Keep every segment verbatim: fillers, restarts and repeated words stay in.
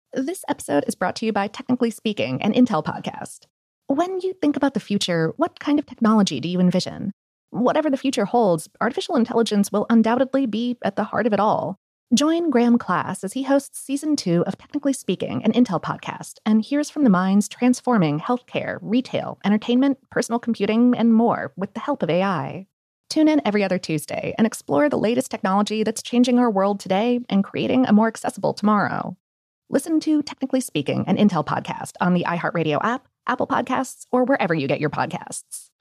This episode is brought to you by Technically Speaking, an Intel podcast. When you think about the future, what kind of technology do you envision? Whatever the future holds, artificial intelligence will undoubtedly be at the heart of it all. Join Graham Class as he hosts Season two of Technically Speaking, an Intel podcast, and hears from the minds transforming healthcare, retail, entertainment, personal computing, and more with the help of A I. Tune in every other Tuesday and explore the latest technology that's changing our world today and creating a more accessible tomorrow. Listen to Technically Speaking, an Intel podcast on the iHeartRadio app, Apple Podcasts, or wherever you get your podcasts.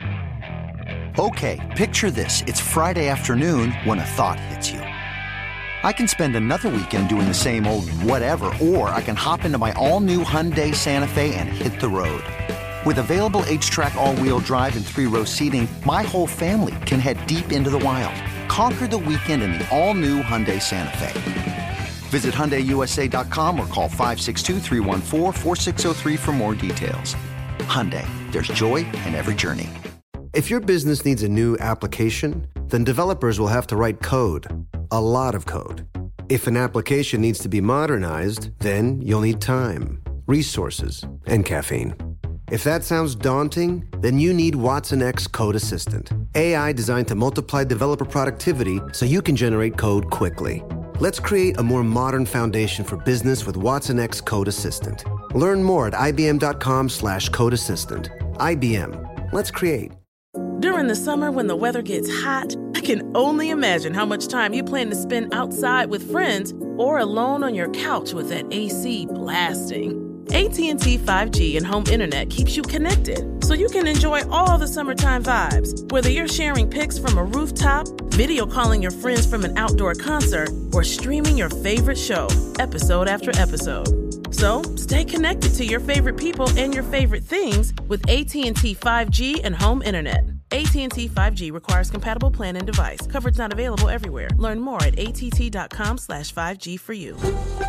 Okay, picture this. It's Friday afternoon when a thought hits you. I can spend another weekend doing the same old whatever, or I can hop into my all-new Hyundai Santa Fe and hit the road. With available H-Track all-wheel drive and three-row seating, my whole family can head deep into the wild. Conquer the weekend in the all-new Hyundai Santa Fe. Visit Hyundai U S A dot com or call five six two, three one four, four six zero three for more details. Hyundai, there's joy in every journey. If your business needs a new application, then developers will have to write code. A lot of code. If an application needs to be modernized, then you'll need time, resources, and caffeine. If that sounds daunting, then you need Watson X Code Assistant. A I designed to multiply developer productivity so you can generate code quickly. Let's create a more modern foundation for business with Watson X Code Assistant. Learn more at ibm.com slash code assistant. I B M. Let's create. During the summer when the weather gets hot, I can only imagine how much time you plan to spend outside with friends or alone on your couch with that A C blasting. A T and T five G and home internet keeps you connected, so you can enjoy all the summertime vibes, whether you're sharing pics from a rooftop, video calling your friends from an outdoor concert, or streaming your favorite show, episode after episode. So, stay connected to your favorite people and your favorite things with A T and T five G and home internet. A T and T five G requires compatible plan and device. Coverage not available everywhere. Learn more at att.com slash 5G for you.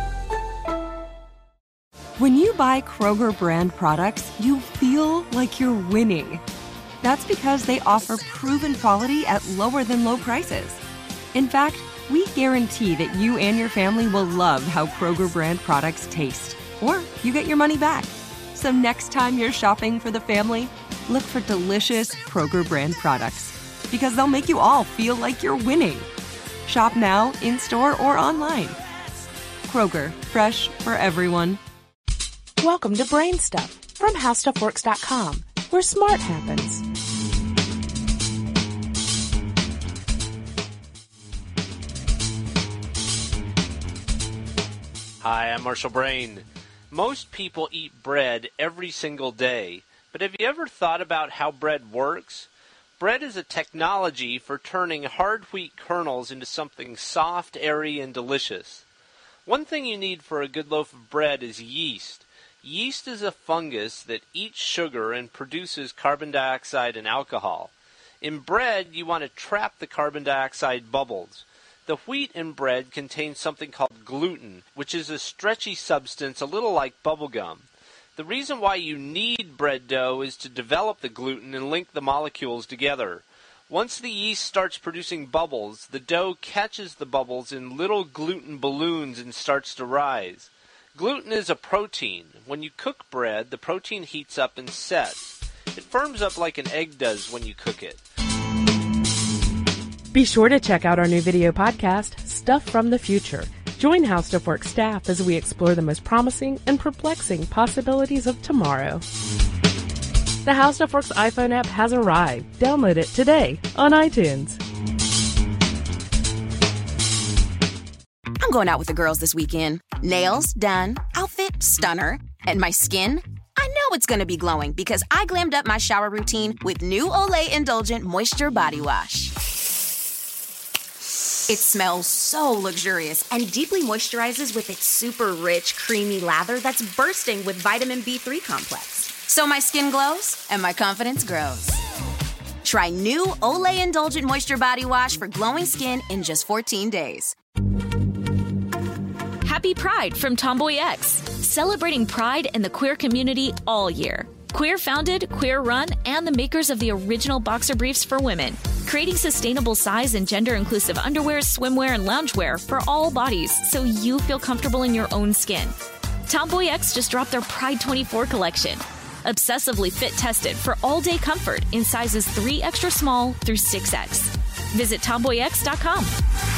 When you buy Kroger brand products, you feel like you're winning. That's because they offer proven quality at lower than low prices. In fact, we guarantee that you and your family will love how Kroger brand products taste, or you get your money back. So next time you're shopping for the family, look for delicious Kroger brand products, because they'll make you all feel like you're winning. Shop now, in-store, or online. Kroger, fresh for everyone. Welcome to Brain Stuff from How Stuff Works dot com, where smart happens. Hi, I'm Marshall Brain. Most people eat bread every single day, but have you ever thought about how bread works? Bread is a technology for turning hard wheat kernels into something soft, airy, and delicious. One thing you need for a good loaf of bread is yeast. Yeast is a fungus that eats sugar and produces carbon dioxide and alcohol. In bread, you want to trap the carbon dioxide bubbles. The wheat in bread contains something called gluten, which is a stretchy substance a little like bubble gum. The reason why you need bread dough is to develop the gluten and link the molecules together. Once the yeast starts producing bubbles, the dough catches the bubbles in little gluten balloons and starts to rise. Gluten is a protein. When you cook bread, the protein heats up and sets. It firms up like an egg does when you cook it. Be sure to check out our new video podcast, Stuff from the Future. Join How Stuff Works staff as we explore the most promising and perplexing possibilities of tomorrow. The How Stuff Works iPhone app has arrived. Download it today on iTunes. I'm going out with the girls this weekend. Nails done, outfit stunner, and my skin? I know it's going to be glowing because I glammed up my shower routine with new Olay Indulgent Moisture Body Wash. It smells so luxurious and deeply moisturizes with its super rich, creamy lather that's bursting with vitamin B three complex. So my skin glows and my confidence grows. Try new Olay Indulgent Moisture Body Wash for glowing skin in just fourteen days. Happy Pride from Tomboy X, celebrating pride in the queer community all year. Queer founded, queer run, and the makers of the original boxer briefs for women, creating sustainable size and gender inclusive underwear, swimwear, and loungewear for all bodies so you feel comfortable in your own skin. Tomboy X just dropped their Pride twenty-four collection. Obsessively fit tested for all-day comfort in sizes three extra small through six X. Visit tomboy x dot com.